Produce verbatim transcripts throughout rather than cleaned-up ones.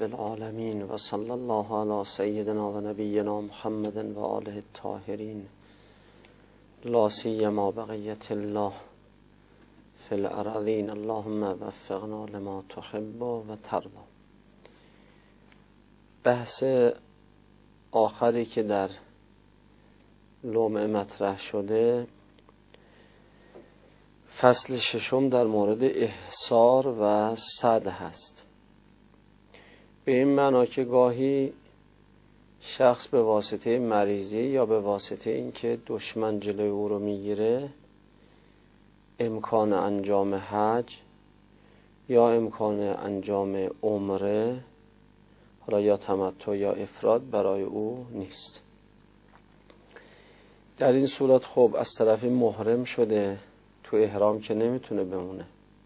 رب العالمین و صلی الله علی سیدنا و نبینا محمد و آله الطاهرین لا سیما بقیت الله فی الارضین اللهم وفقنا لما تحب و ترضی. بحث آخری که در لمعه مطرح شده فصل ششم در مورد احصار و صد هست. به این معنا که گاهی شخص به واسطه مریضی یا به واسطه اینکه دشمن جلوی او رو میگیره امکان انجام حج یا امکان انجام عمره، حالا یا تمتع یا افراد، برای او نیست. در این صورت خب از طرفی محرم شده، تو احرام که نمیتونه بمونه.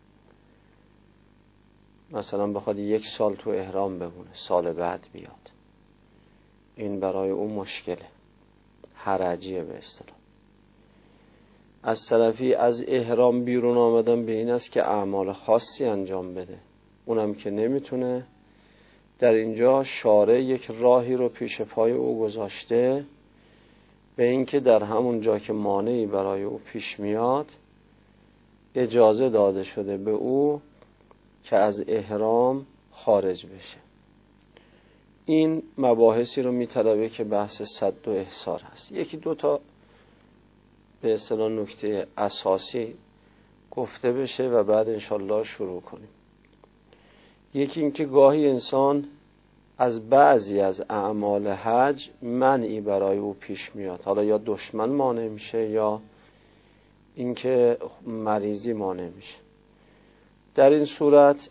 مثلا بخواد یک سال تو احرام بمونه، سال بعد بیاد، این برای او مشکله، حرجیه به اصطلاح. از طرفی از احرام بیرون آمدن به این است که اعمال خاصی انجام بده، اونم که نمیتونه. در اینجا شارع یک راهی رو پیش پای او گذاشته به اینکه در همون جا که مانعی برای او پیش میاد اجازه داده شده به او که از احرام خارج بشه. این مباحثی رو میطلبه که بحث صد و احصار هست. یکی دو تا به اصطلاح نکته اساسی گفته بشه و بعد انشالله شروع کنیم. یکی این که گاهی انسان از بعضی از اعمال حج منعی برای او پیش میاد، حالا یا دشمن مانع میشه یا اینکه مریضی مانع میشه. در این صورت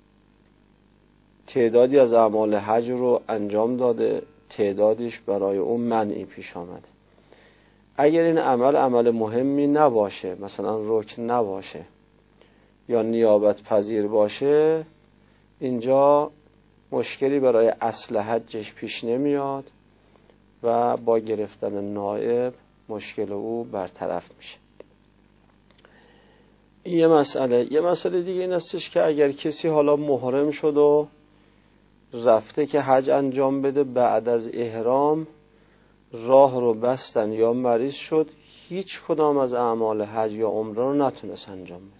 تعدادی از اعمال حج رو انجام داده، تعدادیش برای اون منعی پیش آمده. اگر این عمل عمل مهمی نباشه، مثلا رکن نباشه یا نیابت پذیر باشه، اینجا مشکلی برای اصل حجش پیش نمیاد و با گرفتن نائب مشکل او برطرف میشه. این یه مسئله. یه مسئله دیگه این استش که اگر کسی حالا محرم شد و رفته که حج انجام بده، بعد از احرام راه رو بستن یا مریض شد، هیچ کدام از اعمال حج یا عمره رو نتونست انجام بده.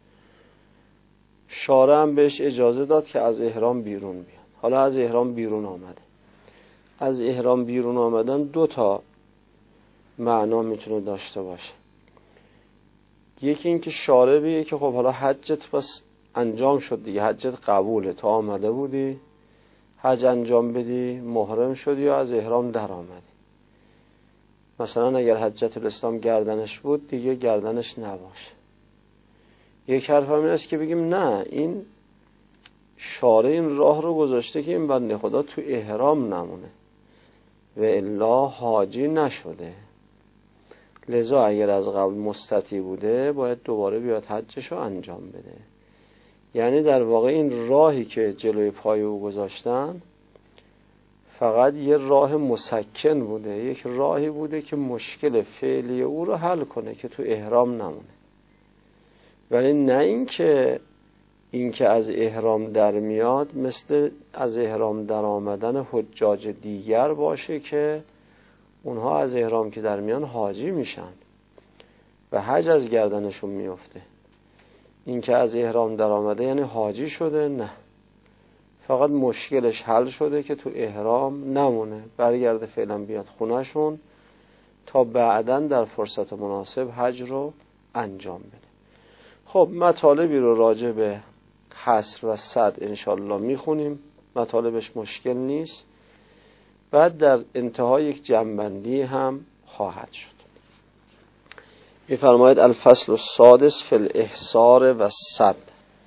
شارع هم بهش اجازه داد که از احرام بیرون بیاد. حالا از احرام بیرون آمده. از احرام بیرون آمدن دو تا معنا میتونه داشته باشه. یکی این که شارع بیه که خب حالا حجت بس انجام شد دیگه، حجت قبوله، تا آمده بودی حج انجام بدی، محرم شدی یا از احرام در آمدی. مثلا اگر حجت الاسلام گردنش بود دیگه گردنش نباشه. یک حرف هم این است که بگیم نه، این شارع این راه رو گذاشته که این بنده خدا تو احرام نمونه و الا حاجی نشده، لذا اگر از قبل مستطیع بوده باید دوباره بیاد حجش رو انجام بده. یعنی در واقع این راهی که جلوی پای او گذاشتن فقط یه راه مسکن بوده، یک راهی بوده که مشکل فعلی او رو حل کنه که تو احرام نمونه، ولی نه این که این که از احرام در میاد مثل از احرام در آمدن حجاج دیگر باشه که اونها از احرام که در میان حاجی میشن و حج از گردنشون میفته. این که از احرام در آمده یعنی حاجی شده؟ نه، فقط مشکلش حل شده که تو احرام نمونه، برگرده فعلا بیاد خونهشون تا بعداً در فرصت مناسب حج رو انجام بده. خب مطالبی رو راجع به حصر و صد انشالله میخونیم، مطالبش مشکل نیست. بعد در انتها یک جنبندی هم خواهد شد. میفرماید الفصل السادس فی الاحصار و صد.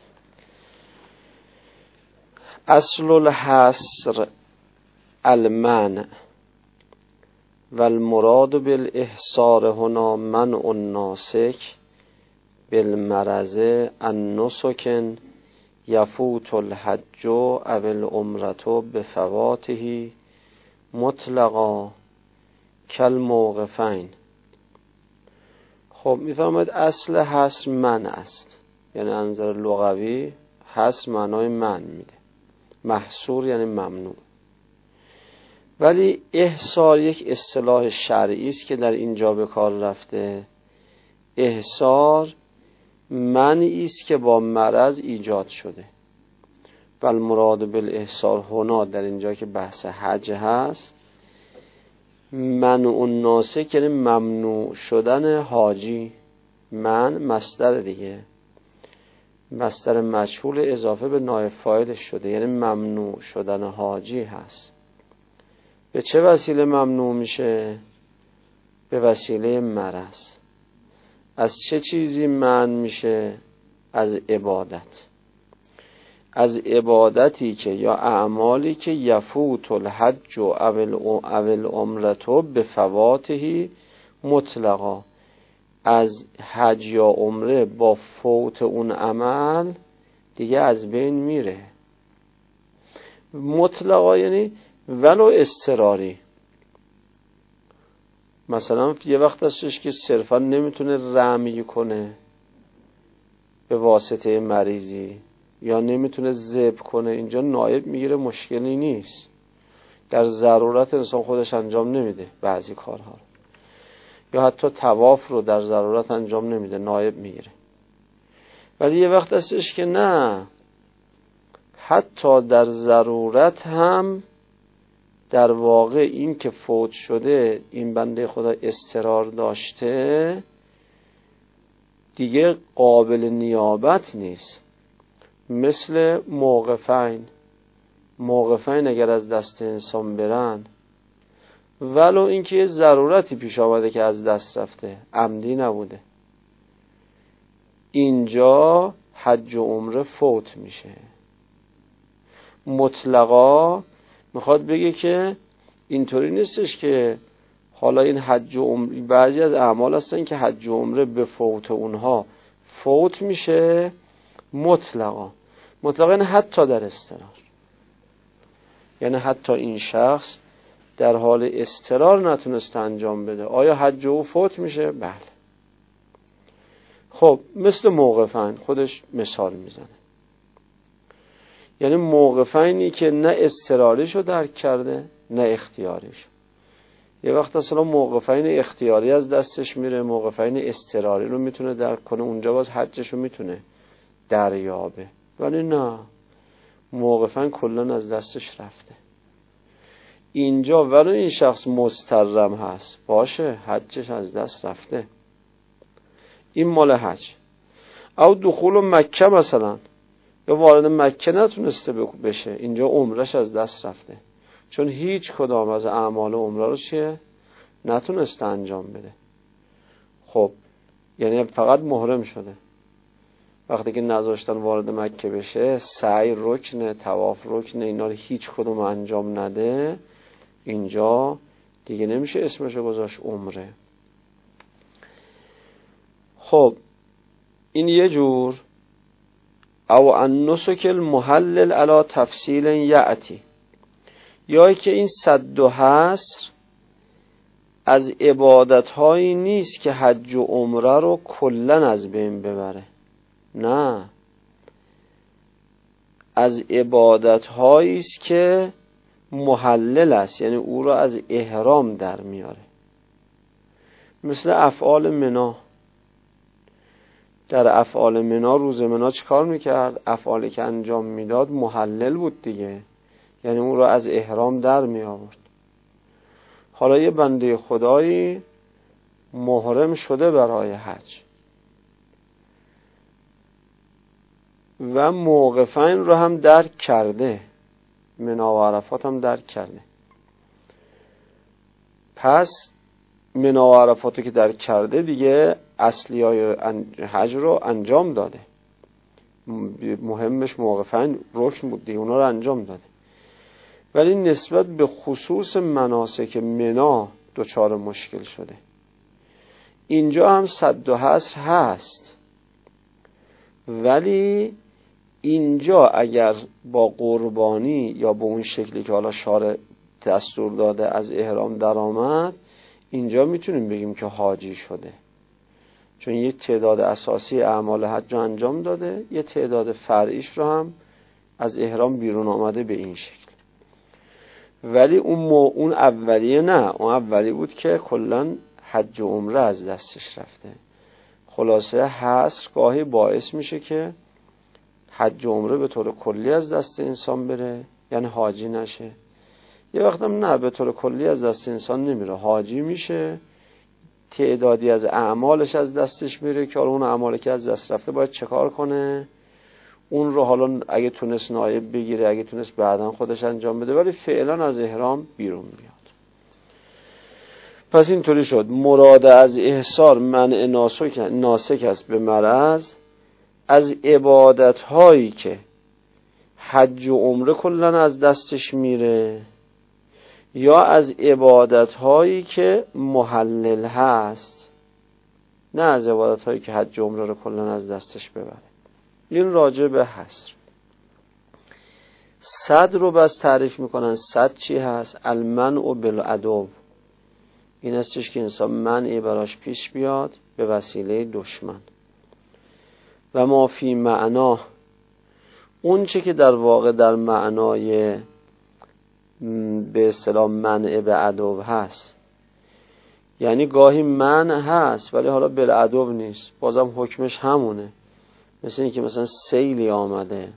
اصل الحصر المنع والمراد بالاحصار هنا منع الناسک بالمرض النسک یفوت الحج او العمرة بفواته مطلقا کالموقفین. خب میفرماید اصل حصر منع است، یعنی از نظر لغوی حصر معنای منع میده، محصور یعنی ممنوع. ولی احصار یک اصطلاح شرعی است که در اینجا به کار رفته. احصار منعی است که با مرض ایجاد شده. و المراد بالاحصار هنا، در اینجا که بحث حج هست، منع الناسک یعنی ممنوع شدن حاجی. من مصدر دیگه، مصدر مجهول اضافه به نائب فاعلش شده، یعنی ممنوع شدن حاجی هست. به چه وسیله ممنوع میشه؟ به وسیله مرض. از چه چیزی منع میشه؟ از عبادت. از عبادتی که یا اعمالی که یفوت الحج و اول عمرتو به فواتهی مطلقا، از حج یا عمره با فوت اون عمل دیگه از بین میره. مطلقا یعنی ولو اضطراری. مثلا یه وقت هستش که صرفا نمیتونه رمی کنه به واسطه مریضی، یا نمیتونه ذبح کنه، اینجا نایب میگیره، مشکلی نیست. در ضرورت انسان خودش انجام نمیده بعضی کارها رو، یا حتی طواف رو در ضرورت انجام نمیده، نایب میگیره. ولی یه وقت هستش که نه، حتی در ضرورت هم در واقع این که فوت شده، این بنده خدا اضطرار داشته، دیگه قابل نیابت نیست. مثل موقفین. موقفین اگر از دست انسان برن، ولو اینکه یه ضرورتی پیش آمده که از دست رفته، عمدی نبوده، اینجا حج و عمره فوت میشه. مطلقا میخواد بگه که اینطوری نیستش که حالا این حج و عمره، بعضی از اعمال هستن که حج و عمره به فوت اونها فوت میشه. مطلقا مطلقا یعنی حتی در اضطرار، یعنی حتی این شخص در حال اضطرار نتونسته انجام بده، آیا حج او فوت میشه؟ بله. خب مثل موقفین خودش مثال میزنه، یعنی موقفینی که نه اضطراریشو درک کرده نه اختیاریشو. یه وقت اصلا موقفین اختیاری از دستش میره، موقفین اضطراری رو میتونه درک کنه، اونجا باز حجشو میتونه دریابه. ولی نه، موقفین کلن از دستش رفته. اینجا ولو این شخص مضطرم هست باشه، حجش از دست رفته. این مال حج. او دخول مکه مثلا، یا وارد مکه نتونسته بشه، اینجا عمرش از دست رفته، چون هیچ کدام از اعمال عمره رو چیه نتونسته انجام بده. خب یعنی فقط محرم شده. وقتی که نذاشتن وارد مکه بشه، سعی رکنه، طواف رکنه، اینا رو هیچ کدوم انجام نده، اینجا دیگه نمیشه اسمشو گذاشت عمره. خب این یه جور. او النسک المحلل علی تفصیل یأتی، یا که این صد و حصر از عبادت‌هایی نیست که حج و عمره رو کلن از بین ببره، نه، از عبادت‌هایی است که محلل است، یعنی او را از احرام در میاره. مثل افعال منا. در افعال منا، روز منا چه کار میکرد؟ افعالی که انجام میداد محلل بود دیگه، یعنی او را از احرام در می آورد. حالا یه بنده خدایی محرم شده برای حج و موقفین رو هم درک کرده، منا و عرفات هم درک کرده. پس منا و عرفاتو که درک کرده دیگه اصلی های حج رو انجام داده، مهمش موقفین رکن بود دیگه، اونا رو انجام داده. ولی نسبت به خصوص مناسک منا دچار مشکل شده. اینجا هم صد و حصر هست، ولی اینجا اگر با قربانی یا به اون شکلی که حالا شارع دستور داده از احرام در آمد، اینجا میتونیم بگیم که حاجی شده، چون یه تعداد اساسی اعمال حج رو انجام داده، یه تعداد فرعیش رو هم از احرام بیرون آمده به این شکل. ولی اون مو اون اولیه نه، اون اولی بود که کلا حج و عمره از دستش رفته. خلاصه حصر گاهی باعث میشه که حج و عمره به طور کلی از دست انسان بره، یعنی حاجی نشه. یه وقتم نه، به طور کلی از دست انسان نمیره، حاجی میشه، تعدادی از اعمالش از دستش میره که حالا اون اعمالی که از دست رفته باید چه کار کنه؟ اون رو حالا اگه تونست نایب بگیره، اگه تونست بعداً خودش انجام بده، ولی فعلا از احرام بیرون میاد. پس اینطوری شد مراد از احصار منع ناسک ناسک است به مرض از عبادت هایی که حج و عمره کلا از دستش میره، یا از عبادت هایی که محلل هست، نه از عبادت هایی که حج و عمره رو کلا از دستش ببره. این راجع به حصر. صد رو بس تعریف میکنن. صد چی هست؟ المنع بالعدو. این هستش که انسان منعی براش پیش بیاد به وسیله دشمن. و ما فی معنا، اون چه که در واقع در معنای به اصطلاح منع به عدو هست، یعنی گاهی منع هست ولی حالا بالعدو نیست، بازم حکمش همونه. مثل این که مثلا سیلی آمده،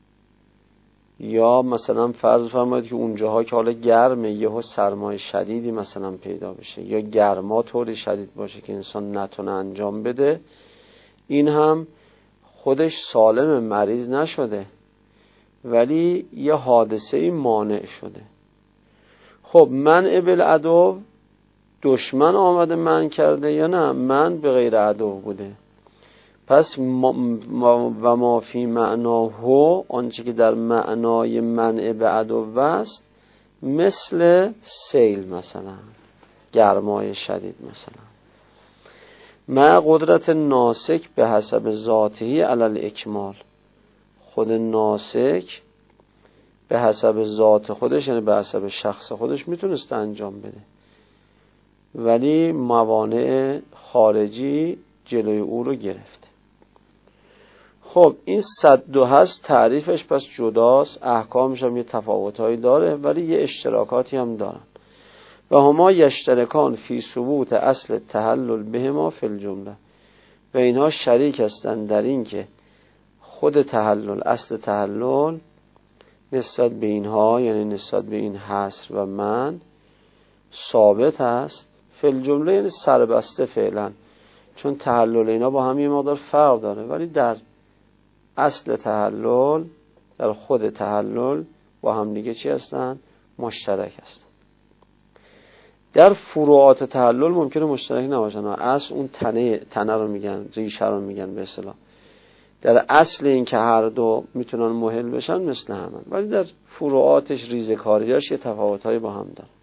یا مثلا فرض فرمایید که اونجاها که حالا گرمه یهو سرمای شدیدی مثلا پیدا بشه، یا گرما طوری شدید باشه که انسان نتونه انجام بده، این هم خودش سالم مریض نشده ولی یه حادثه‌ای مانع شده. خب منع بالعدو، دشمن آمده منع کرده یا نه منع به غیر عدو بوده. پس ما و ما فی معناه، آنچه که در معنای منع به عدو است، مثل سیل مثلا، گرمای شدید مثلا، مع قدرت ناسک به حسب ذاتی علی الاکمال. خود ناسک به حسب ذات خودش، یعنی به حسب شخص خودش میتونست انجام بده، ولی موانع خارجی جلوی او رو گرفته. خب این صد و هست تعریفش پس جداست، احکامش هم یه تفاوتایی داره ولی یه اشتراکاتی هم دارن. و هما یشترکان فی ثبوت اصل تحلل بهما فی الجمله. و اینها شریک هستند در این که خود تحلل، اصل تحلل نسبت به اینها، یعنی نسبت به این حصر و من، ثابت است فی الجمله، یعنی سربسته فعلا، چون تحلل اینا با هم یه مقدار فرق داره، ولی در اصل تحلل، در خود تحلل با هم دیگه چی هستن؟ مشترک هستن. در فروعات تحلل ممکنه مشترک نباشن، اصل اون تنه تنه رو میگن، ریشه رو میگن به اصطلاح. در اصل این که هر دو میتونن محل بشن مثل همن، ولی در فروعاتش، ریزه‌کاریاش یه تفاوتایی با هم دارن.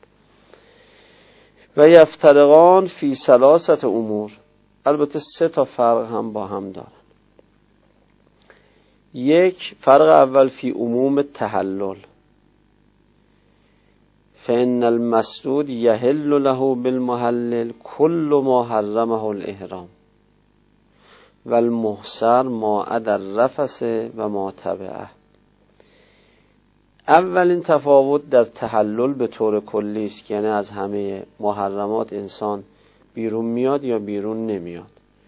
و یفترقان فی ثلاثه امور، البته سه تا فرق هم با هم دارن. یک فرق اول فی عموم تحلل، فإن المسدود یحل له بالمحلل کل ما حرمه الاحرام و المحصر ما عدا الرفث و ما تبعه. اولین تفاوت در تحلل به طور کلی است که یعنی از همه محرمات انسان بیرون میاد یا بیرون نمیاد.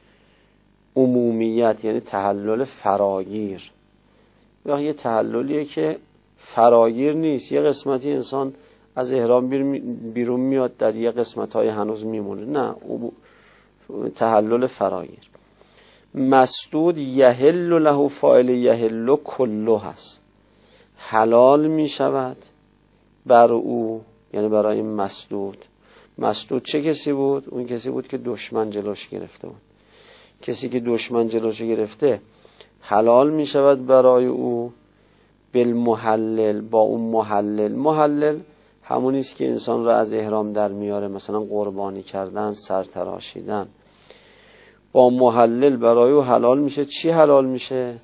عمومیت یعنی تحلل فراگیر، یا یه تحللیه که فراگیر نیست، یه قسمتی انسان از احرام بیرون میاد، در یه قسمت‌های هنوز میمونه، نه تحلل فراگیر. مسدود یحل له، فاعل یحل کله هست، حلال میشود بر او، یعنی برای مسدود. مسدود چه کسی بود؟ اون کسی بود که دشمن جلوش گرفته بود. کسی که دشمن جلوش گرفته حلال میشود برای او بالمحلل، با اون محلل. محلل همونی است که انسان را از احرام در میاره، مثلا قربانی کردن، سر تراشیدن. با محلل برای او حلال میشه. چی حلال میشه؟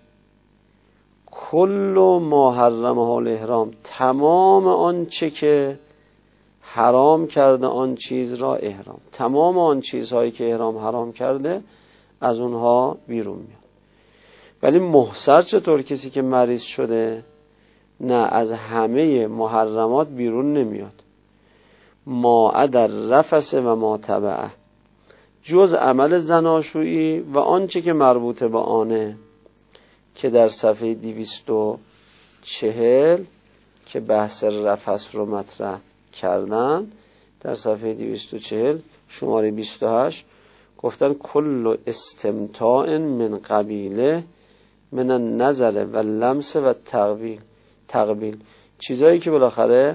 کل ما حرمه الاحرام، تمام آن چه که حرام کرده آن چیز را احرام، تمام آن چیزهایی که احرام حرام کرده از اونها بیرون میاد. ولی محصر چطور؟ کسی که مریض شده نه، از همه محرمات بیرون نمیاد. ما عدا الرفث و ما تبعه، جز عمل زناشویی و آنچه که مربوط به آنه، که در صفحه دویست و چهل که بحث رفث رو مطرح کردن، در صفحه دویست و چهل شماره بیست و هشت گفتن کل استمتاع من قبیله من النظر و لمس و تقبیل تقبیل چیزایی که بالاخره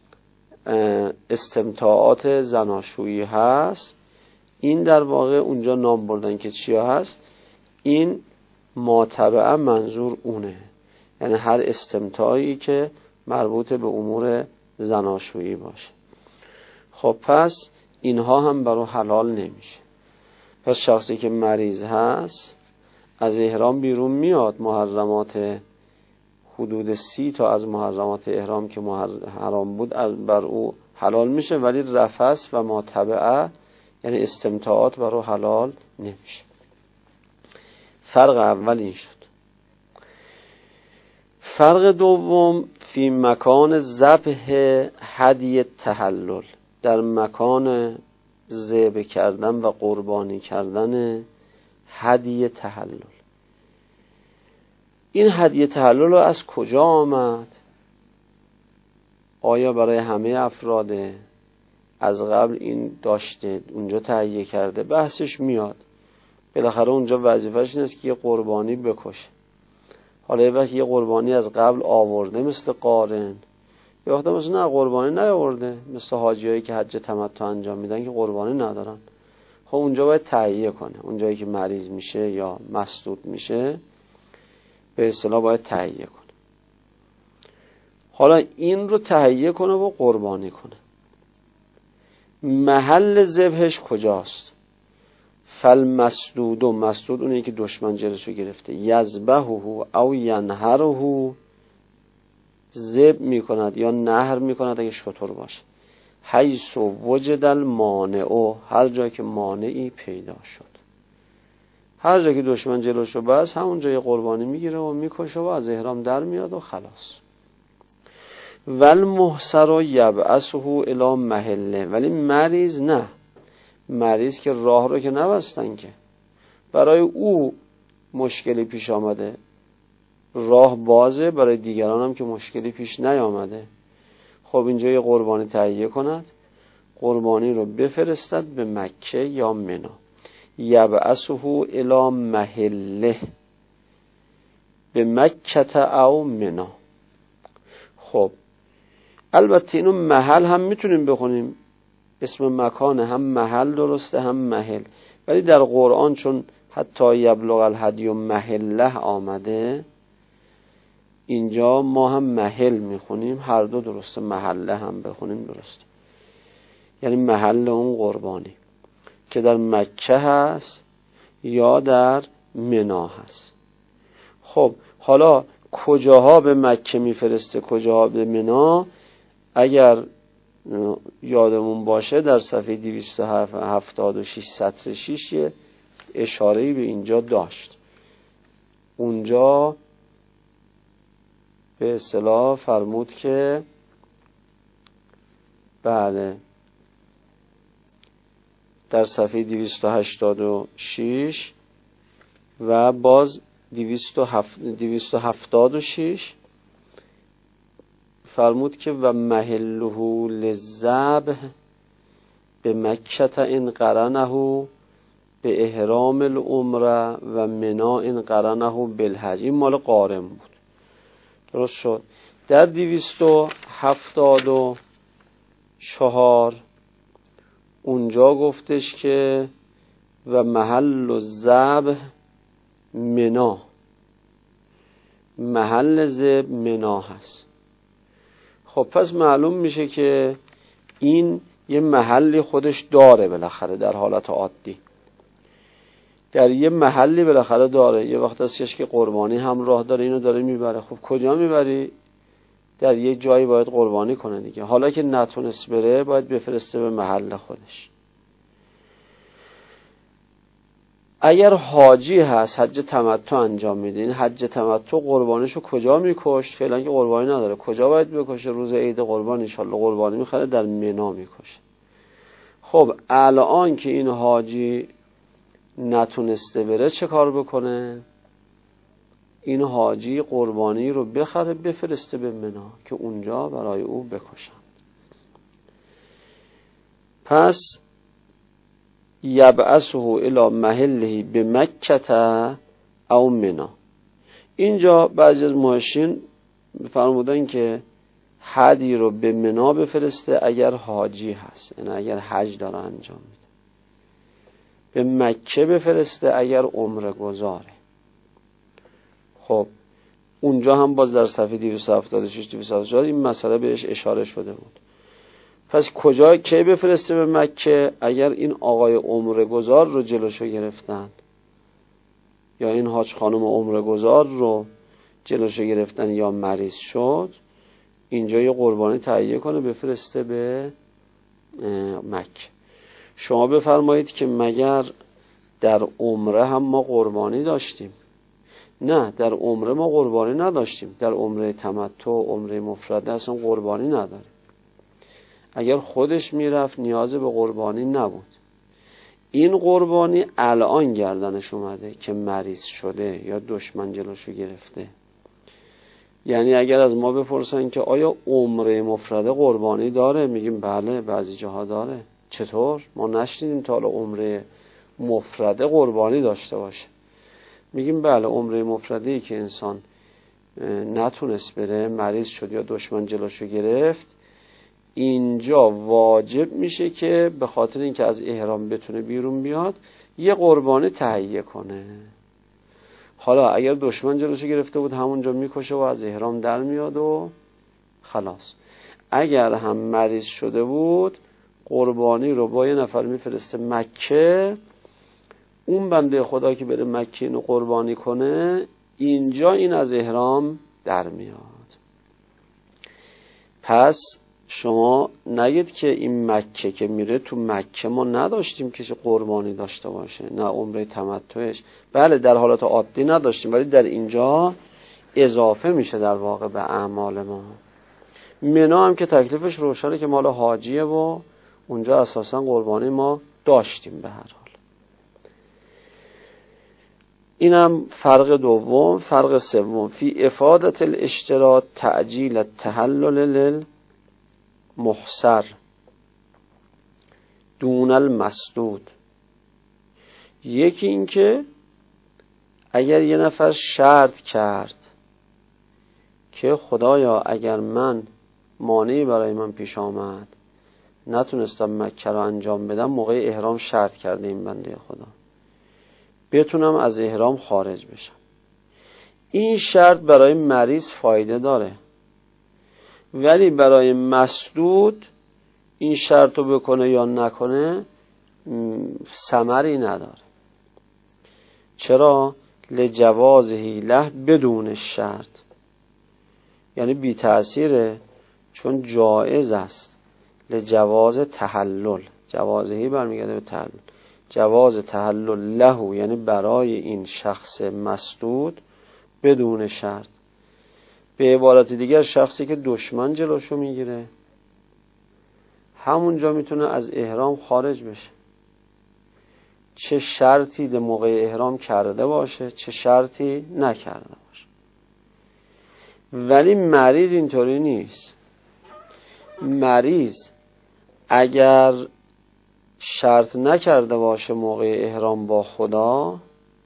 استمتاعات زناشویی هست، این در واقع اونجا نام بردن که چیا هست. این ماتبعه منظور اونه، یعنی هر استمتاعی که مربوط به امور زناشویی باشه. خب پس اینها هم برای حلال نمیشه. پس شخصی که مریض هست از احرام بیرون میاد، محرمات حدود سی تا از محرمات احرام که حرام بود بر او حلال میشه، ولی رفث و ماتبعه یعنی استمتاعات برای حلال نمیشه. فرق اول این شد. فرق دوم فی مکان ذبح هدی تحلل، در مکان ذبح کردن و قربانی کردن هدی تحلل. این هدی تحلل از کجا آمد؟ آیا برای همه افراده؟ از قبل این داشته اونجا تهیه کرده؟ بحثش میاد. بالاخره اونجا وظیفه‌اش اینه که یه قربانی بکشه. حالا یه وقت یه قربانی از قبل آورده مثل قارن، یه وقت مثل نه قربانی نیاورده مثل حاجیایی که حج تمتع انجام میدن که قربانی ندارن. خب اونجا باید تهیه کنه. اونجایی که مریض میشه یا مسدود میشه به اصطلاح باید تهیه کنه. حالا این رو تهیه کنه و قربانی کنه. محل ذبحش کجاست؟ فالمسدود، و مسدود اونه که دشمن جلوشو گرفته، یذبحه او ینحره، ذبح میکند یا نحر میکند اگه شتر باشه، حیث وجد المانع، هر جا که مانعی پیدا شد. هر جا که دشمن جلوشو بس همون جای قربانی میگیره و میکشه و از احرام در میاد و خلاص. والمحصر یبعثه الی محله، ولی مریض نه. مریض که راه رو که نبستن، که برای او مشکلی پیش آمده، راه بازه، برای دیگران هم که مشکلی پیش نیامده. خب اینجا یه قربانی تهیه کند، قربانی رو بفرستد به مکه یا منا. یبعثه الی محله به مکه او منا. خب البته اینو محل هم میتونیم بخونیم، اسم مکان هم محل درسته هم محل، ولی در قرآن چون حتی یبلغ الهدی و محله آمده، اینجا ما هم محل میخونیم، هر دو درسته، محله هم بخونیم درسته، یعنی محل اون قربانی که در مکه هست یا در منا هست. خب حالا کجاها به مکه میفرسته کجاها به منا؟ اگر یادمون باشه در صفحه دویست و هفتاد و شش سطر شش یه اشاره‌ای به اینجا داشت. اونجا به اصطلاح فرمود که بله در صفحه دویست و هشتاد و شش و باز دویست و هفتاد و شش فرمود که و محله للذبح به مکه ان قرنه به احرام العمره و منا ان قرنه بالحج. این مال قارن بود، درست شد. در دویست و هفتاد و چهار اونجا گفتش که و محل الذبح منا، محل ذبح منا هست. خب پس معلوم میشه که این یه محلی خودش داره بالاخره در حالت عادی، در یه محلی بالاخره داره. یه وقت هستش که قربانی هم راه داره، اینو داره میبره. خب کجا میبری؟ در یه جایی باید قربانی کنه دیگه. حالا که نتونست بره باید بفرسته به محل خودش. اگر حاجی هست حج تمتع انجام میده، این حج تمتع قربانیشو کجا میکشت؟ فعلا که قربانی نداره، کجا باید بکشه؟ روز عید قربان ان شاءالله قربانی میخره در منی میکشه. خب الان که این حاجی نتونسته بره چه کار بکنه؟ این حاجی قربانی رو بخره بفرسته به منی که اونجا برای او بکشن. پس یبعثه الی محله بمکه او منی. اینجا بعضی از محشین فرمودن که حدی رو به منی بفرسته اگر حاجی هست، یعنی اگر حج داره انجام میده. به مکه بفرسته اگر عمره گذاره. خب اونجا هم باز در صفحه دویست و هفتاد و شش دویست و هفتاد و چهار این مسئله بهش اشاره شده بود. پس کجا کی بفرسته به مکه؟ اگر این آقای عمره گذار رو جلوشو گرفتن یا این حاج خانم عمره گذار رو جلوشو گرفتن یا مریض شد، اینجا یه قربانی تهیه کنه بفرسته به مکه. شما بفرمایید که مگر در عمره هم ما قربانی داشتیم؟ نه، در عمره ما قربانی نداشتیم. در عمره تمتع و عمره مفرده اصلا قربانی نداریم. اگر خودش میرفت نیاز به قربانی نبود. این قربانی الان گردنش اومده که مریض شده یا دشمن جلوشو گرفته. یعنی اگر از ما بپرسن که آیا عمره مفرده قربانی داره، میگیم بله بعضی جاها داره. چطور؟ ما نشنیدیم تا حالا عمره مفرده قربانی داشته باشه. میگیم بله عمره مفرده‌ای که انسان نتونست بره، مریض شد یا دشمن جلوشو گرفت، اینجا واجب میشه که به خاطر اینکه از احرام بتونه بیرون بیاد یه قربانی تهیه کنه. حالا اگر دشمن جلوشو گرفته بود همونجا میکشه و از احرام در میاد و خلاص. اگر هم مریض شده بود قربانی رو با یه نفر میفرسته مکه، اون بنده خدا که بره مکه اینو قربانی کنه، اینجا این از احرام در میاد. پس شما نگید که این مکه که میره، تو مکه ما نداشتیم که قربانی داشته باشه، نه عمره تمتعش، بله در حالات عادی نداشتیم، ولی در اینجا اضافه میشه در واقع به اعمال ما. منی هم که تکلیفش روشنه که مال حاجیه و اونجا اساسا قربانی ما داشتیم به هر حال. اینم فرق دوم. فرق سوم فی افادت الاشتراط تعجیل التحلل للمحصر دون المسدود. یکی این که اگر یه نفر شرط کرد که خدایا اگر من مانعی برای من پیش آمد نتونستم مکه رو انجام بدم، موقع احرام شرط کرده این بنده خدا بتونم از احرام خارج بشم، این شرط برای مریض فایده داره، ولی برای مسدود این شرط رو بکنه یا نکنه ثمری نداره. چرا؟ لجوازه له بدون شرط، یعنی بی تأثیره، چون جایز است. لجواز تحلل، جوازهی برمیگرده به تحلل، جواز تحلل له یعنی برای این شخص مسدود بدون شرط. به عبارت دیگر شخصی که دشمن جلوشو میگیره همونجا میتونه از احرام خارج بشه، چه شرطی در موقع احرام کرده باشه چه شرطی نکرده باشه. ولی مریض اینطوری نیست. مریض اگر شرط نکرده باشه موقع احرام با خدا،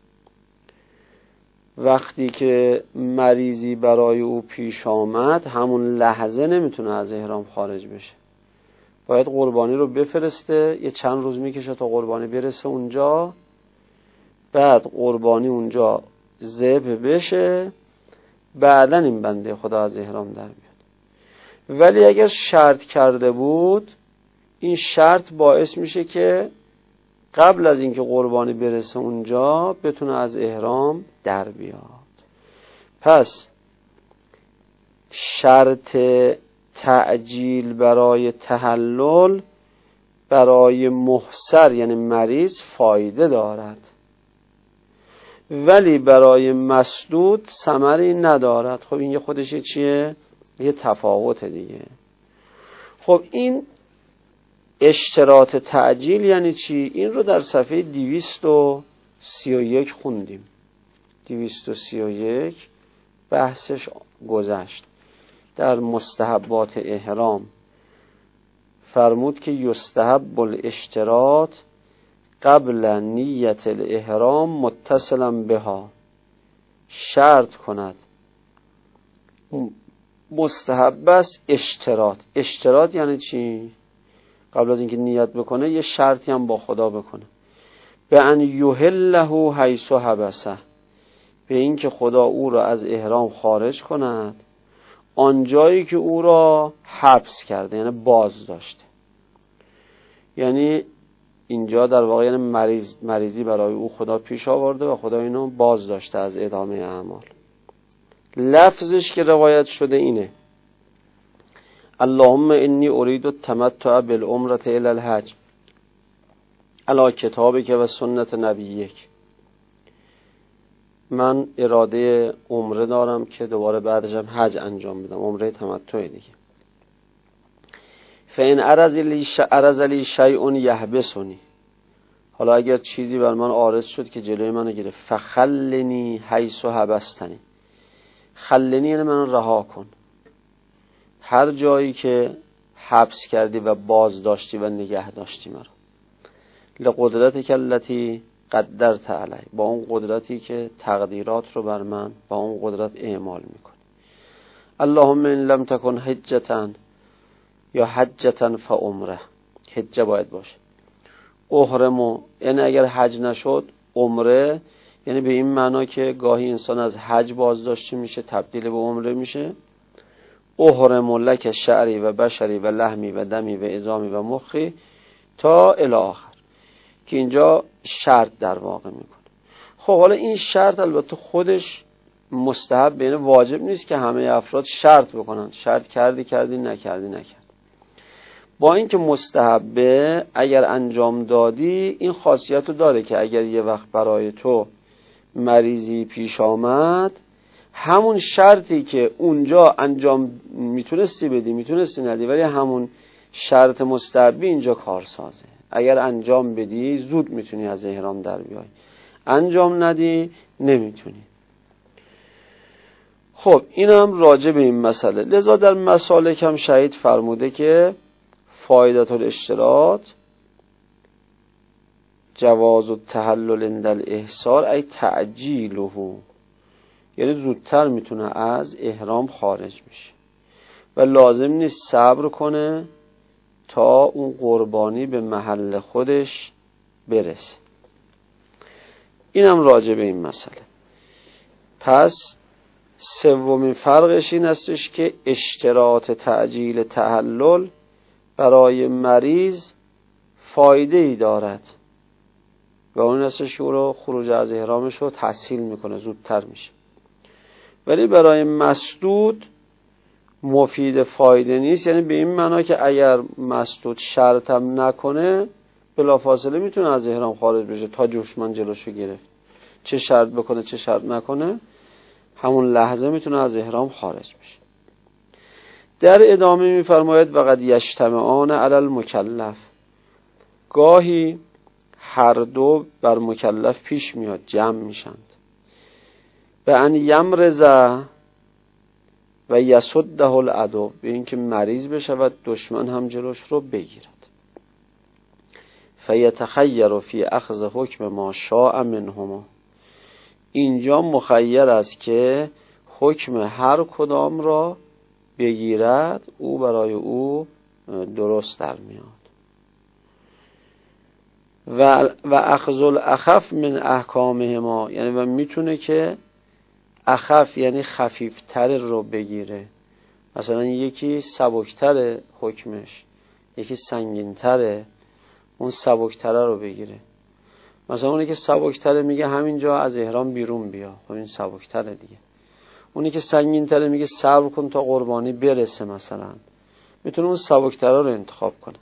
وقتی که مریضی برای او پیش آمد همون لحظه نمیتونه از احرام خارج بشه، باید قربانی رو بفرسته، یه چند روز میکشه تا قربانی برسه اونجا، بعد قربانی اونجا ذبح بشه، بعدن این بنده خدا از احرام در بیاد. ولی اگر شرط کرده بود، این شرط باعث میشه که قبل از اینکه قربانی برسه اونجا بتونه از احرام در بیاد. پس شرط تعجیل برای تحلل برای محصر یعنی مریض فایده دارد، ولی برای مسدود ثمری ندارد. خب این یه خودش چیه؟ یه تفاوت دیگه. خب این اشتراط تعجیل یعنی چی؟ این رو در صفحه دویست و سی و یک خوندیم. دویست و سی و یک بحثش گذشت. در مستحبات احرام فرمود که یستحب الاشتراط قبل نیت الاحرام متصلا بها، شرط کند مستحب است اشتراط. اشتراط یعنی چی؟ قبل از اینکه نیت بکنه یه شرطی هم با خدا بکنه. به ان یحله حیث حبسه، به این که خدا او را از احرام خارج کند آنجایی که او را حبس کرده، یعنی باز داشته. یعنی اینجا در واقع یعنی مریض مریضی برای او خدا پیش آورده و خدا اینو باز داشته از ادامه اعمال. لفظش که روایت شده اینه: اللهم انی ارید التمتع بالعمره الی الحج علی کتابک و سنت نبیک. من اراده عمره دارم که دوباره بعدش هم حج انجام بدم، عمره تمتع دیگه. فین عرض لی شیء یحبسنی، حالا اگر چیزی بر من عارض شد که جلوی منو گرفت، فخلنی حیث حبستنی، خلنی یعنی من رها کن، هر جایی که حبس کردی و باز داشتی و نگه داشتی مرا، لقدرتک التی قدرت علی، با اون قدرتی که تقدیرات رو بر من با اون قدرت اعمال میکنی. اللهم ان لم تکن حجتا یا حجتا فعمره، حجه باید باشه. احرمو یعنی اگر حج نشد عمره، یعنی به این معنا که گاهی انسان از حج بازداشته میشه تبدیل به عمره میشه. احرمو لک شعری و بشری و لحمی و دمی و عظامی و مخی تا الی آخر، که اینجا شرط در واقع میکنه. خب حالا این شرط البته خودش مستحب، یعنی واجب نیست که همه افراد شرط بکنن، شرط کردی کردی نکردی نکردی. با اینکه مستحبه اگر انجام دادی این خاصیت رو داره که اگر یه وقت برای تو مریضی پیش آمد، همون شرطی که اونجا انجام میتونستی بدی میتونستی ندی، ولی همون شرط مستحبی اینجا کارسازه. اگر انجام بدی زود میتونی از احرام در بیای، انجام ندی نمیتونی. خب اینم راجع به این مسئله. لذا در مسالک هم شهید فرموده که فایدة الاشتراط جواز التحلل عند الاحصار ای تعجیله، یعنی زودتر میتونه از احرام خارج میشه و لازم نیست صبر کنه تا اون قربانی به محل خودش برسه. اینم راجع به این مسئله. پس سومین فرقش این هستش که اشتراط تعجیل تحلل برای مریض فایده ای دارد و اون هستش که او رو خروج از احرامش رو تسهیل میکنه، زودتر میشه. ولی برای مسدود مفید فایده نیست، یعنی به این معنا که اگر مسدود شرطم نکنه بلافاصله میتونه از احرام خارج بشه تا دشمن جلوشو گرفت. چه شرط بکنه چه شرط نکنه همون لحظه میتونه از احرام خارج بشه. در ادامه میفرماید وقد یجتمعان علی المکلف، گاهی هر دو بر مکلف پیش میاد، جمع میشند. به ان یمرض و یسده العدو، به این که مریض بشود دشمن هم جلوش رو بگیرد. فیتخیر فی اخذ حکم ما شاء منهما، اینجا مخیر است که حکم هر کدام را بگیرد، او برای او درست در میاد. و و اخذ الاخف من احکامهما، یعنی و میتونه که اخف یعنی خفیفتر رو بگیره. مثلا یکی سبکتر حکمش، یکی سنگینتره، اون سبکتره رو بگیره. مثلا اونی که سبکتره میگه همینجا از احرام بیرون بیا، خب این سبکتره دیگه. اونی که سنگینتره میگه صبر کن تا قربانی برسه، مثلا میتونه اون سبکتره رو انتخاب کنه.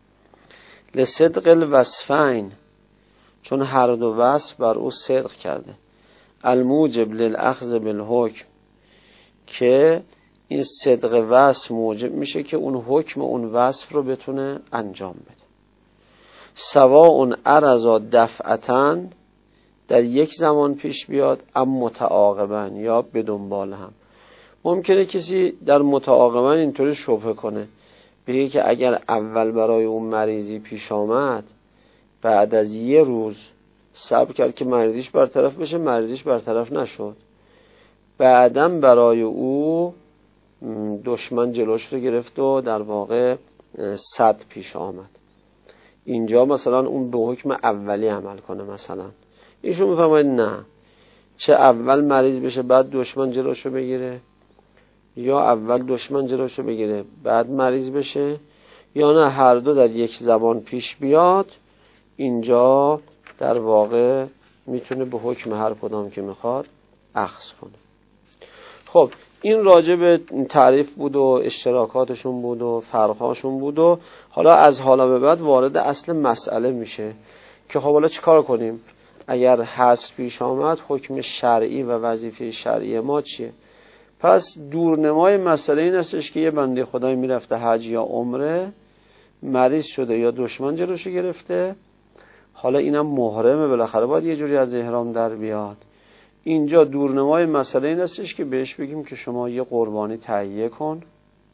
لصدق الوصفین، چون هر دو وصف بر او صدق کرده. الموجب للاخذ بالحکم، که این صدق وصف موجب میشه که اون حکم اون وصف رو بتونه انجام بده. سواء ارزا دفعتن، در یک زمان پیش بیاد، ام متعاقبن، یا به دنبال هم. ممکنه کسی در متعاقبن اینطوری شبهه کنه، بگه که اگر اول برای اون مریضی پیش آمد، بعد از یه روز صبر کرد که مریضیش برطرف بشه، مریضیش برطرف نشد، بعدم برای او دشمن جلوش رو گرفت و در واقع صد پیش آمد، اینجا مثلا اون به حکم اولی عمل کنه. مثلا ایشون میفهمه نه، چه اول مریض بشه بعد دشمن جلوش رو بگیره، یا اول دشمن جلوش رو بگیره بعد مریض بشه، یا نه هر دو در یک زمان پیش بیاد. اینجا در واقع میتونه به حکم هر کدام که میخواد اخذ کنه. خب این راجع به تعریف بود و اشتراکاتشون بود و فرقهاشون بود و حالا از حالا به بعد وارد اصل مسئله میشه که خب حالا چیکار کنیم؟ اگر حذف پیش آمد حکم شرعی و وظیفه شرعی ما چیه؟ پس دورنمای مسئله این استش که یه بنده خدای میرفته حج یا عمره، مریض شده یا دشمن جلوشو گرفته، حالا اینم محرمه، بالاخره باید یه جوری از احرام در بیاد. اینجا دورنمای مسئله این استش که بهش بگیم که شما یه قربانی تهیه کن.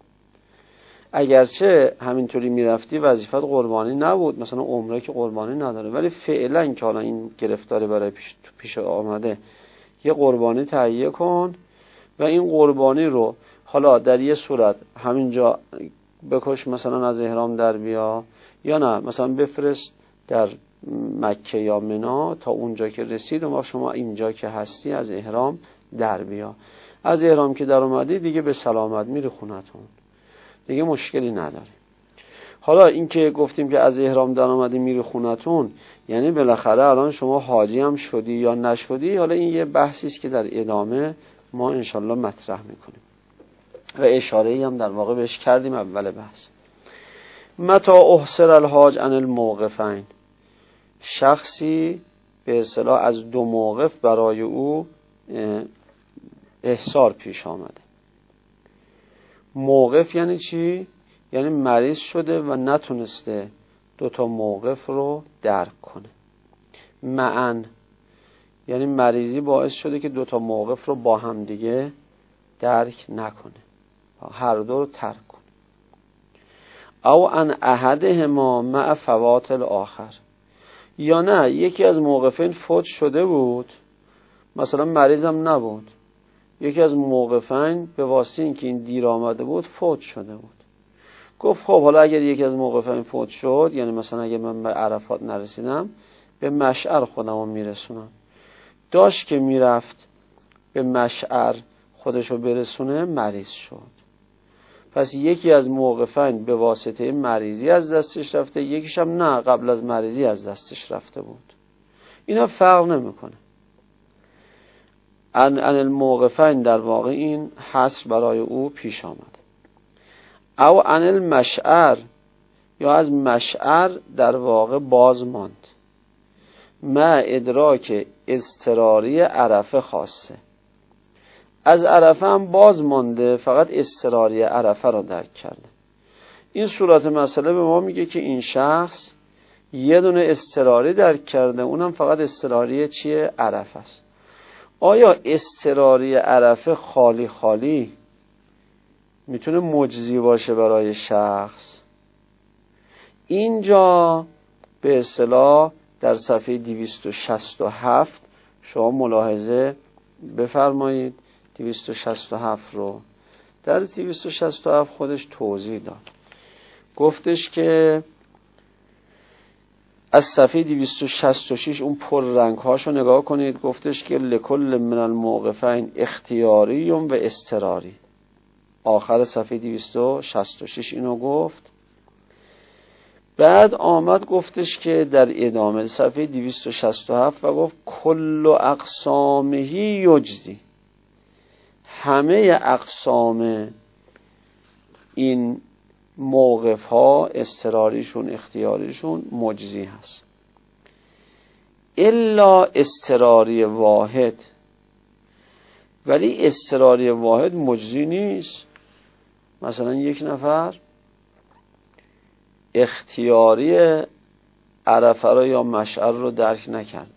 اگرچه همینطوری میرفتی وظیفت قربانی نبود، مثلا عمره که قربانی نداره، ولی فعلا که حالا این گرفتاری برای پیش, پیش آمده، یه قربانی تهیه کن و این قربانی رو حالا در یه صورت همینجا بکش، مثلا از احرام در بیا، یا نه مثلا بفرست در مکه یا منا تا اونجا که رسید و ما شما اینجا که هستی از احرام در بیا. از احرام که در اومدی دیگه به سلامت میری خونتون، دیگه مشکلی نداری. حالا این که گفتیم که از احرام در اومدی میری خونتون، یعنی بالاخره الان شما حاجی هم شدی یا نشدی. حالا این یه بحثی است که در ادامه ما انشالله مطرح میکنیم و اشاره‌ای هم در واقع بهش کردیم اول بحث. متى احصر الحاج عن الموقفین، شخصی به اصطلاح از دو موقف برای او احصار پیش آمده. موقف یعنی چی؟ یعنی مریض شده و نتونسته دو تا موقف رو درک کنه. معن یعنی مریضی باعث شده که دو تا موقف رو با هم دیگه درک نکنه، هر دو رو ترک کنه. او ان احدهما مع فوات الاخر، یا نه یکی از موقفین فوت شده بود، مثلا مریضم نبود، یکی از موقفین به واسطه اینکه این دیر آمده بود فوت شده بود. گفت خب حالا اگر یکی از موقفین فوت شد، یعنی مثلا اگر من به عرفات نرسیدم، به مشعر خودم رو میرسونم. داشت که میرفت به مشعر خودشو برسونه، مریض شد. پس یکی از موقفین به واسطه مریضی از دستش رفته، یکیش هم نه، قبل از مریضی از دستش رفته بود. اینا فرق نمیکنه. ان ان الموقفین در واقع این حصر برای او پیش آمد. او ان المشعر، یا از مشعر در واقع باز ماند، مع ادراک اضطراری عرفه خاصه، از عرفه هم باز مانده، فقط اضطراری عرفه را درک کرده. این صورت مسئله به ما میگه که این شخص یه دونه اضطراری درک کرده، اونم فقط اضطراری چیه؟ عرفه است. آیا اضطراری عرفه خالی خالی میتونه مجزی باشه برای شخص؟ اینجا به اصطلاح در صفحه دویست و شصت و هفت شما ملاحظه بفرمایید. دویست و شصت و هفت رو در دویست و شصت و هفت خودش توضیح داد، گفتش که از صفحه دویست و شصت و شش اون پر رنگ هاشو نگاه کنید. گفتش که لکل من الموقفین اختیاری و اضطراری. آخر صفحه دویست و شصت و شش اینو گفت. بعد آمد گفتش که در ادامه صفحه دویست و شصت و هفت و گفت کل اقسامهی یجزی، همه اقسام این موقف ها، اضطراریشون اختیاریشون مجزی هست، الا اضطراری واحد، ولی اضطراری واحد مجزی نیست. مثلا یک نفر اختیاری عرفه رو یا مشعر رو درک نکرده،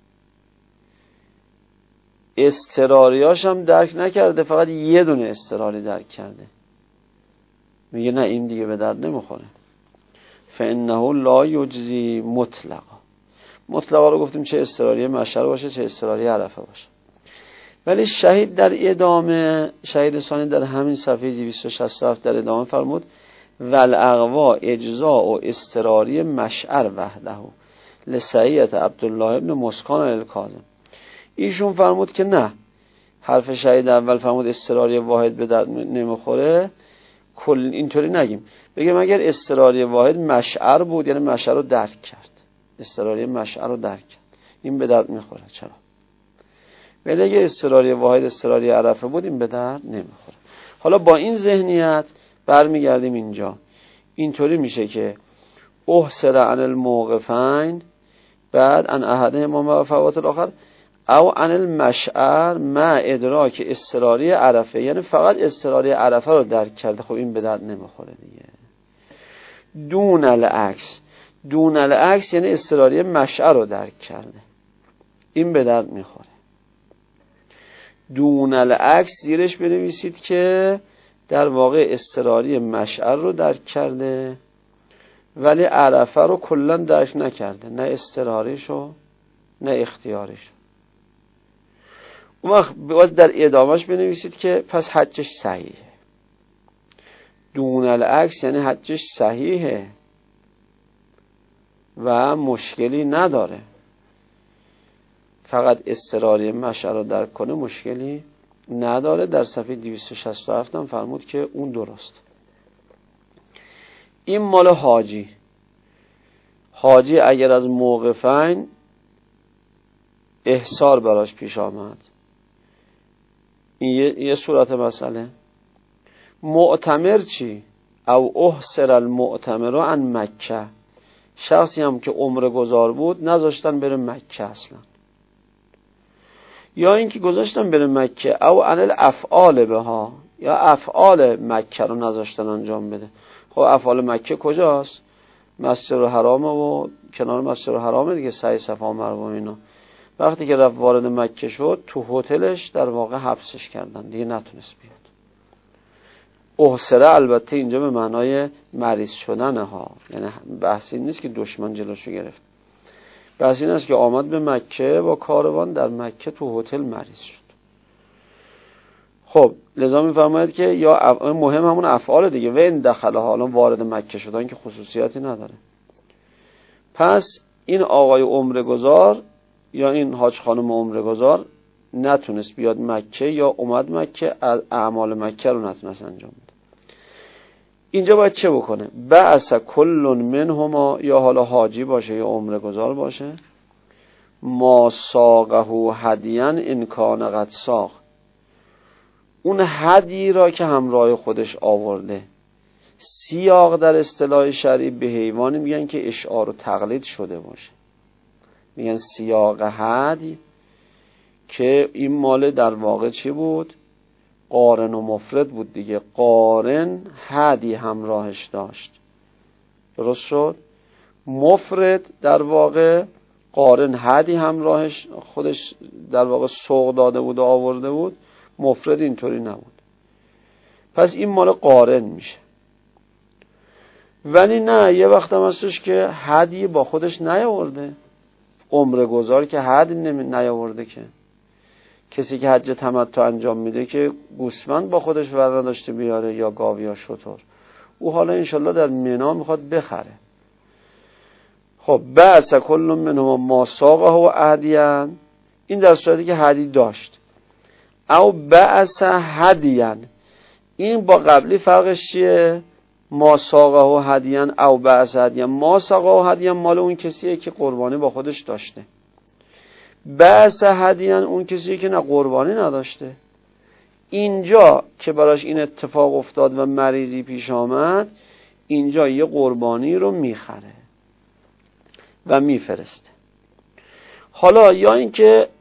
اضطراریاش هم درک نکرده، فقط یه دونه اضطراری درک کرده، میگه نه این دیگه به درد نمیخوره. فانه لا یجزی مطلقا. مطلقا رو گفتیم چه اضطراری مشعر باشه چه اضطراری عرفه باشه. ولی شهید در ادامه، شهید ثانی در همین صفحه دویست و شصت و هفت در ادامه فرمود والاقوا اجزاء و اضطراری مشعر وحده لسعیت عبدالله ابن مسکان الکاظم. ایشون فرمود که نه، حرف شهید اول فرمود اضطراری واحد به درد نمیخوره، کل اینطوری نگیم، بگیم اگر اضطراری واحد مشعر بود یعنی مشعر رو درک کرد، اضطراری مشعر رو درک کرد، این به درد میخوره. چرا؟ ولی اگر اضطراری واحد اضطراری عرفه بود این به درد نمیخوره. حالا با این ذهنیت برمیگردیم اینجا، اینطوری میشه که احسر عن الموقفین بعد عن احدهما و فوات الاخر او عن المشعر مع ادراک اضطراری عرفه، یعنی فقط اضطراری عرفه رو درک کرده، خب این به درد نمیخوره دیگه. دون العکس، دون العکس یعنی اضطراری مشعر رو درک کرده، این به درد میخوره. دون العکس زیرش بنویسید که در واقع اضطراری مشعر رو درک کرده ولی عرفه رو کلا درک نکرده، نه اضطراریشو نه اختیاریشو. اون وقت باید در ادامهش بنویسید که پس حجش صحیحه. دون العکس یعنی حجش صحیحه و مشکلی نداره، فقط اضطراری مشعر رو درک کنه مشکلی نداره. در صفحه دویست و شصت و هفت هم فرمود که اون درست. این مال حاجی. حاجی اگر از موقفین احصار براش پیش آمد، این یه, یه صورت مسئله. معتمر چی؟ او احصر المعتمر عن مکه، شخصی هم که عمره گذار بود نذاشتن بره مکه اصلا، یا اینکه گذاشتن بره مکه او عن الافعال بها، یا افعال مکه رو نذاشتن انجام بده. خب افعال مکه کجاست؟ مسجد الحرام و کنار مسجد الحرام دیگه، سعی صفا و مروه اینا. وقتی که رفت وارد مکه شد تو هتلش در واقع حبسش کردن، دیگه نتونست بیاد. احسره البته اینجا به معنای مریض شدنه ها، یعنی بحثی نیست که دشمن جلوشو گرفت، بحث این است که آمد به مکه با کاروان، در مکه تو هتل مریض شد. خب لذا میفرماید که یا مهم همون افعال دیگه، و این دخله حالا وارد مکه شدن که خصوصیاتی نداره. پس این آقای عمره گذار یا این حاج خانم عمره گذار نتونست بیاد مکه یا اومد مکه، اعمال مکه رو نتونست انجام بده. اینجا باید چه بکنه؟ بعث کل منهما، یا حالا حاجی باشه یا عمره گذار باشه، ما ساقه هدیاً ان کان قد ساق، اون هدی را که همراه خودش آورده. سیاق در اصطلاح شرعی به حیوانی میگن که اشعار و تقلید شده باشه، میگن سیاق هدی، که این مال در واقع چی بود؟ قارن و مفرد بود دیگه. قارن هدی همراهش داشت، درست شد؟ مفرد در واقع قارن هدی همراهش خودش در واقع سوق داده بود و آورده بود، مفرد اینطوری نبود. پس این مال قارن میشه. ولی نه، یه وقت هم هستش که هدی با خودش نیاورده، عمره گذار که هدی نیاورده، که کسی که حج تمتع انجام میده که گوسفند با خودش ور نداشته بیاره یا گاو یا شتر، او حالا انشالله در مینا میخواد بخره. خب بعث کل منهما ما ساقه و هدیان، این در صورتی که هدی داشت. او بعث هدیان، این با قبلی فرقش چیه؟ ما ساقه و هدیان او بعث هدیان. ما ساقه و هدیان مال اون کسیه که قربانی با خودش داشته، بعث هدیان اون کسیه که نه قربانی نداشته. اینجا که براش این اتفاق افتاد و مریضی پیش آمد، اینجا یه قربانی رو میخره و میفرسته. حالا یا اینکه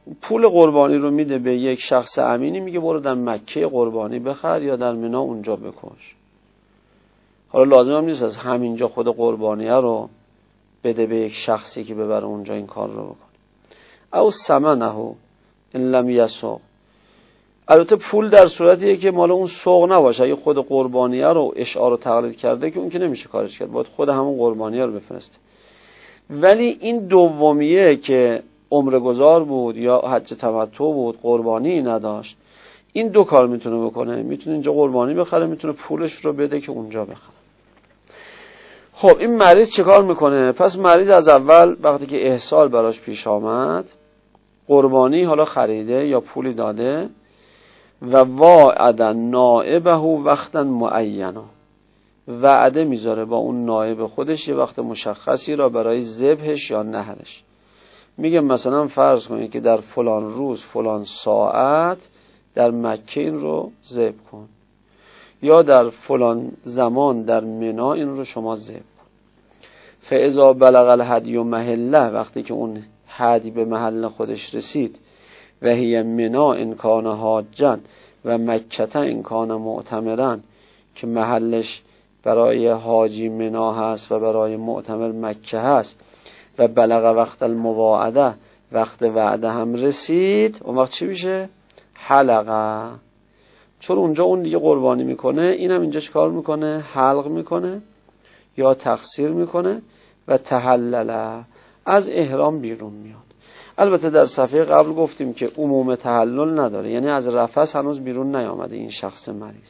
پول قربانی رو میده به یک شخص امینی، میگه برو در مکه قربانی بخر یا در منی اونجا بکش. حالا لازم هم نیست از همینجا خود قربانیه رو بده به یک شخصی که ببره اونجا این کار رو بکنه. او ثمنه ان لم یسوق. البته پول در صورتیه که مال اون سوق نباشه. اگه خود قربانیه رو اشعار رو تقلید کرده که اون که نمیشه کارش کرد، باید خود همون قربانیه رو بفرسته. ولی این دومیه که عمره گذار بود یا حج تمتع بود، قربانی نداشت، این دو کار میتونه بکنه. میتونه اینجا قربانی بخره، میتونه پولش رو بده که اونجا بخره. خب این مریض چه کار میکنه؟ پس مریض از اول وقتی که احصال براش پیش آمد، قربانی حالا خریده یا پولی داده و وعد نائبه وقتا معینا، وعده میذاره با اون نائب خودش یه وقت مشخصی را برای ذبحش یا نحرش. میگه مثلا فرض کنید که در فلان روز فلان ساعت در مکه این رو ذبح کن، یا در فلان زمان در منی این رو شما ذبح کن. فاذا بلغ الهدی محله، وقتی که اون هدی به محل خودش رسید، و هی منی ان کان حاجا و مکه ان کان معتمرا، که محلش برای حاجی منی هست و برای معتمر مکه هست، و بلغ وقت المواعده، وقت وعده هم رسید، اون وقت چی میشه؟ حلقه. چون اونجا اون دیگه قربانی میکنه، اینم اینجا چیکار میکنه؟ حلق میکنه یا تقصیر میکنه و تحلل، از احرام بیرون میاد. البته در صفحه قبل گفتیم که عموم تحلل نداره، یعنی از رفث هنوز بیرون نیامده این شخص مریض.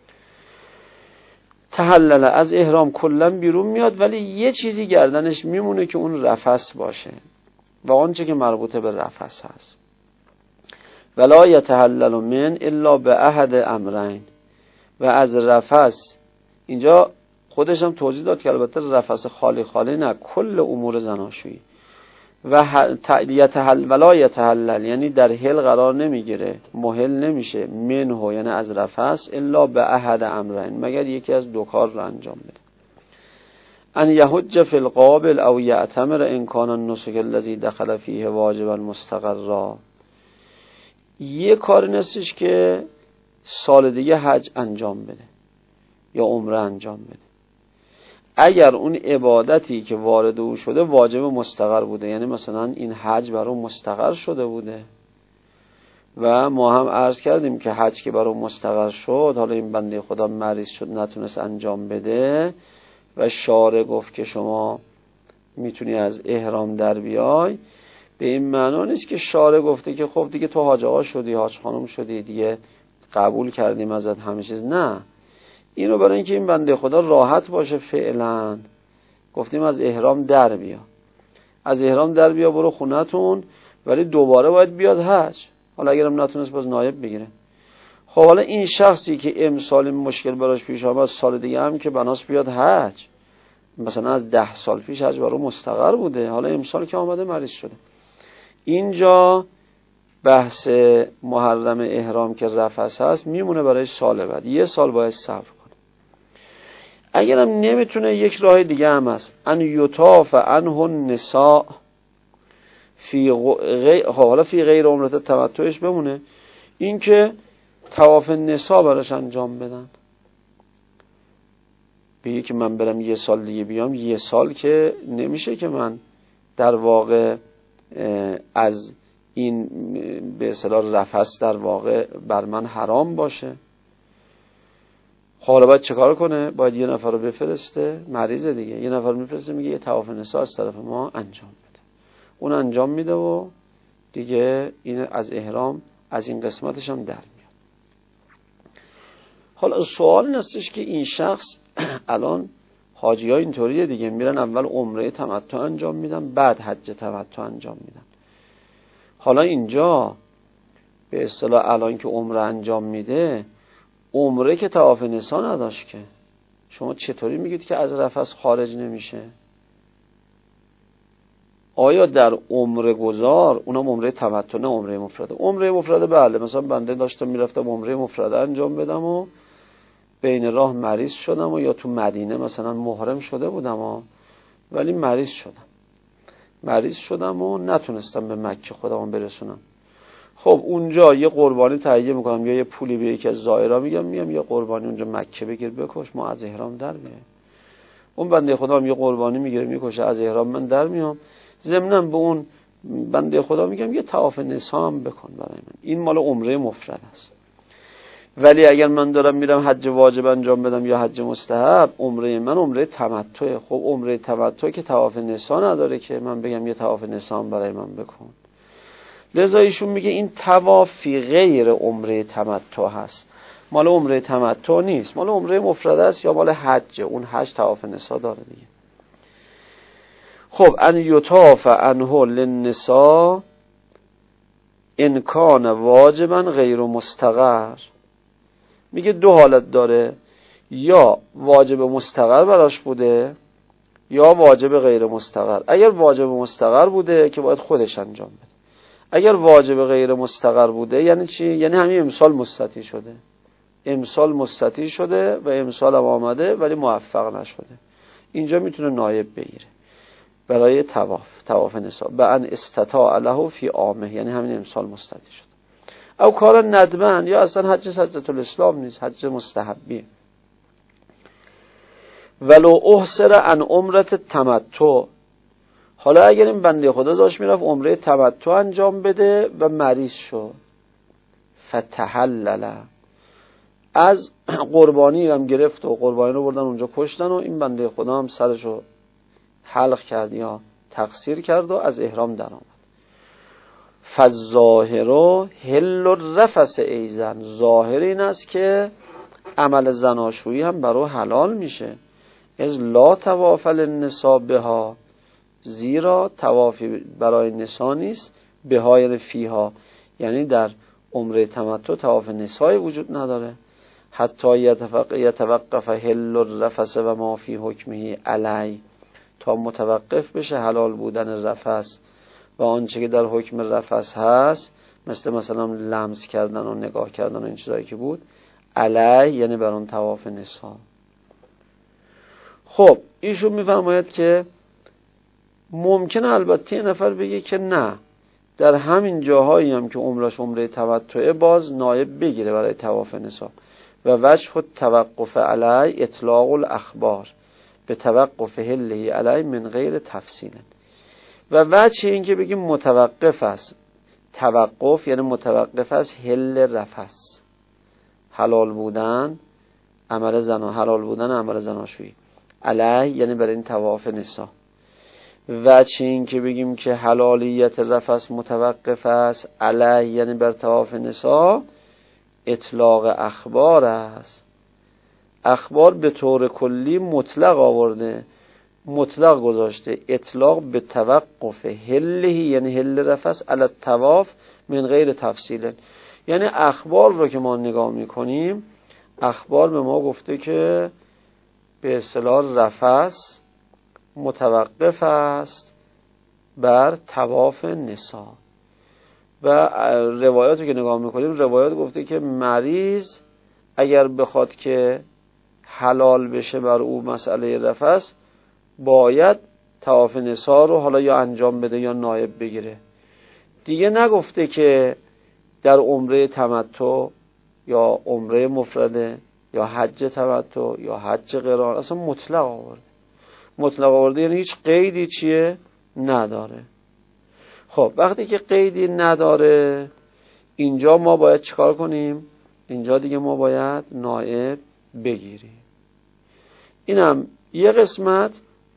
تحلل، از احرام کلا بیرون میاد، ولی یه چیزی گردنش میمونه که اون رفث باشه و آنچه که مربوطه به رفث هست. ولا یتحلل من الا به احد امرین، و از رفث اینجا خودش هم توضیح داد که البته رفث خالی خالی نه، کل امور زناشویی. و یتحلل ولا یتحلل یعنی در حل قرار نمیگیره، محل نمیشه، منه یعنی از رفث، الا به احد امرین، مگر یکی از دو کار رو انجام بده. ان یحج فی القابل او یعتمر ان کان النسک الذی دخل فیه واجبا مستقرا. یه کار نیستش که سال دیگه حج انجام بده یا عمره انجام بده، اگر اون عبادتی که وارد او شده واجب مستقر بوده، یعنی مثلا این حج برای مستقر شده بوده و ما هم عرض کردیم که حج که برای مستقر شد، حالا این بنده خدا مریض شد نتونست انجام بده و شارع گفت که شما میتونی از احرام در بیای، به این معنا نیست که شارع گفته که خب دیگه تو حاج آقا شدی، حاج خانم شدی، دیگه قبول کردیم ازت همه چیز. نه، اینو برای اینکه این بنده خدا راحت باشه فعلا گفتیم از احرام در بیا، از احرام در بیا برو خونتون، ولی دوباره باید بیاد حج. حالا اگرم نتونست باز نایب بگیره. خب حالا این شخصی که امسال مشکل براش پیش آمد، سال دیگه هم که بناس بیاد حج، مثلا از ده سال پیش حج برای مستقر بوده، حالا امسال که آمده مریض شده، اینجا بحث محرم احرام که رفث هست میمونه برای سال بعد، یه سال باید صبر کنه. اگرم نمیتونه یک راه دیگه هم هست، ان یطاف عنه النساء فی غیر، حالا فی غیر عمرت تمتعش بمونه، این که طواف نساء براش انجام بدن. بگه که من برم یه سال دیگه بیام، یه سال که نمیشه که من در واقع از این به اصطلاح رفث در واقع بر من حرام باشه. حالا باید چه کار کنه؟ باید یه نفر رو بفرسته، مریض دیگه، یه نفر میفرسته میگه یه طواف نساء از طرف ما انجام بده، اون انجام میده و دیگه این از احرام از این قسمتش هم در میاد. حالا سوال این هستش که این شخص الان حاجی ها اینطوریه دیگه، میرن اول عمره تمتع انجام میدن بعد حج تمتع انجام میدن. حالا اینجا به اصطلاح الان که عمره انجام میده، عمره که طواف نساء نداشت که، شما چطوری میگید که از رفث خارج نمیشه؟ آیا در عمره گذار، اونم عمره تمتع نه عمره مفرده، عمره مفرده بله، مثلا بنده داشتم میرفتم عمره مفرده انجام بدم و بین راه مریض شدم و یا تو مدینه مثلا محرم شده بودم و ولی مریض شدم مریض شدم و نتونستم به مکه خودمو برسونم، خب اونجا یه قربانی تهیه میکنم یا یه پولی به یکی از زائرا میگم میگم یه قربانی اونجا مکه بگیر بکش، ما از احرام در میایم. اون بنده خدا هم یه قربانی میگیره میکشه، از احرام من در میام. ضمناً به اون بنده خدا میگم یه طواف نسا هم بکن برای من. این مال عمره مفرد است. ولی اگر من دارم میرم حج واجب انجام بدم یا حج مستحب، عمره من عمره تمتعه. خب عمره تمتع که طواف نسا نداره که من بگم یه طواف نسا هم برای من بکن. لذا ایشون میگه این طواف فی غیر عمره تمتع هست، مال عمره تمتع نیست، مال عمره مفرد است یا مال حج. اون حج طواف نسا داره دیگه. خب ان یطاف عنه للنساء ان کان واجبا غیر مستقر، میگه دو حالت داره، یا واجب مستقر براش بوده یا واجب غیر مستقر. اگر واجب مستقر بوده که باید خودش انجام بده. اگر واجب غیر مستقر بوده یعنی چی؟ یعنی همین امسال مستطیع شده، امسال مستطیع شده و امسال هم آمده ولی موفق نشده، اینجا میتونه نایب بگیره برای طواف، طواف نسا. به ان استطاع له فی عامه، یعنی همین امسال مستطیع شده. او کار ندمن، یا اصلا حج حجت الاسلام نیست، حج مستحبیه. ولو احسر عن عمرت تمتع، حالا اگر این بنده خدا داشت میرفت عمره تمتع انجام بده و مریض شد، فتحلل، از قربانی هم گرفت و قربانی رو بردن اونجا کشتن و این بنده خدا هم سرشو حلق کرد یا تقصیر کرد و از احرام در آمد. فالظاهر حل الرفث ایزن، ظاهر این است که عمل زناشویی هم برای حلال میشه. از لا طواف للنساء بها، زیرا طوافی برای نساء نیست، بهای فیها، یعنی در عمره تمتع طواف نساء وجود نداره. حتی یتوقف حل الرفث و ما فی حکمه علی، تا متوقف بشه حلال بودن رفث و آنچه که در حکم رفث هست، مثل مثلا لمس کردن و نگاه کردن و این چیزایی که بود، علی یعنی بر اون طواف نساء. خب ایشون میفرماید که ممکنه البته یه نفر بگه که نه، در همین جاهایی هم که عمرش عمره تمتعه باز نایب بگیره برای طواف نساء. و وجه توقف علی اطلاق الاخبار به توقف حله علی من غیر تفصیل. و وجه این که بگیم متوقف است، توقف یعنی متوقف است حل رفث، حلال بودن عمل زنا، حلال بودن عمل زناشویی، علی یعنی برای این طواف نساء. وجه این که بگیم که حلالیت رفث متوقف است، علی یعنی بر طواف نساء، اطلاق اخبار است. اخبار به طور کلی مطلق آورده، مطلق گذاشته، اطلاق به توقف حله یعنی حل رفث علی الطواف من غیر تفصیل. یعنی اخبار رو که ما نگاه میکنیم، اخبار به ما گفته که به اصطلاح رفث متوقف است بر طواف نساء. و روایات رو که نگاه میکنیم، روایات گفته که مریض اگر بخواد که حلال بشه بر او مسئله رفث، باید طواف نساء رو حالا یا انجام بده یا نایب بگیره. دیگه نگفته که در عمره تمتع یا عمره مفرده یا حج تمتع یا حج قران، اصلا مطلق آورده. مطلق آورده یعنی هیچ قیدی چیه نداره. خب وقتی که قیدی نداره، اینجا ما باید چیکار کنیم؟ اینجا دیگه ما باید نایب بگیریم. اینم یه قسمت.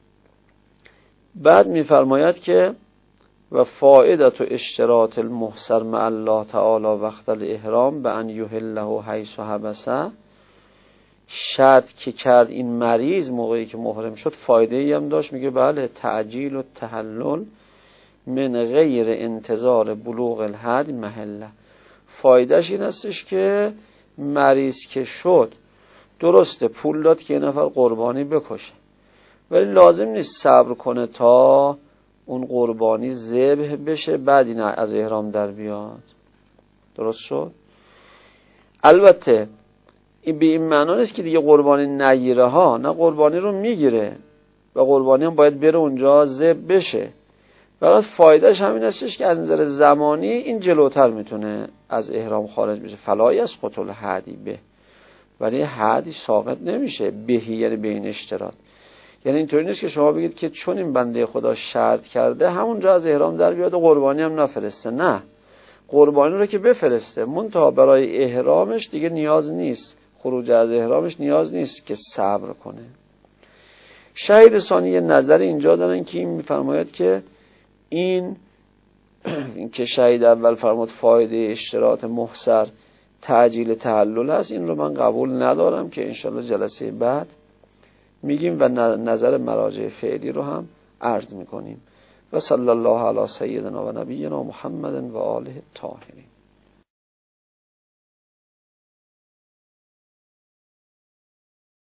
بعد میفرماید که و فائدت و اشتراط المحصر مع الله تعالی وقت الاحرام به ان یحله حیث حبسه، شرط که کرد این مریض موقعی که محرم شد فایده ای هم داشت. میگه بله، تعجیل و تحلل من غیر انتظار بلوغ الحد محله. فایدهش این استش که مریض که شد، درسته پول داد که یه نفر قربانی بکشه، ولی لازم نیست صبر کنه تا اون قربانی ذبح بشه بعد این از احرام در بیاد. درست شد؟ البته این به این معنا نیست که دیگه قربانی نگیره ها، نه، قربانی رو میگیره و قربانی هم باید بره اونجا ذبح بشه، فقط فایدهش همین هستش که از نظر زمانی این جلوتر میتونه از احرام خارج بشه. فلای از قتل حدی به، ولی حدی ساقط نمیشه بهی، یعنی بین اشتراط. یعنی اینطوری نیست که شما بگید که چون این بنده خدا شرط کرده همونجا از احرام در بیاد و قربانی هم نفرسته. نه، قربانی رو که بفرسته، منتها برای احرامش دیگه نیاز نیست، خروج از احرامش نیاز نیست که صبر کنه. شهید ثانی یه نظر اینجا دارن که این میفرماید که این این که شهید اول فرمود فایده اشتراط محصر تعجیل تحلل هست، این رو من قبول ندارم که انشالله جلسه بعد میگیم و نظر مراجع فعلی رو هم عرض میکنیم. و صلی الله علی سیدنا و نبینا محمد و آله الطاهرین.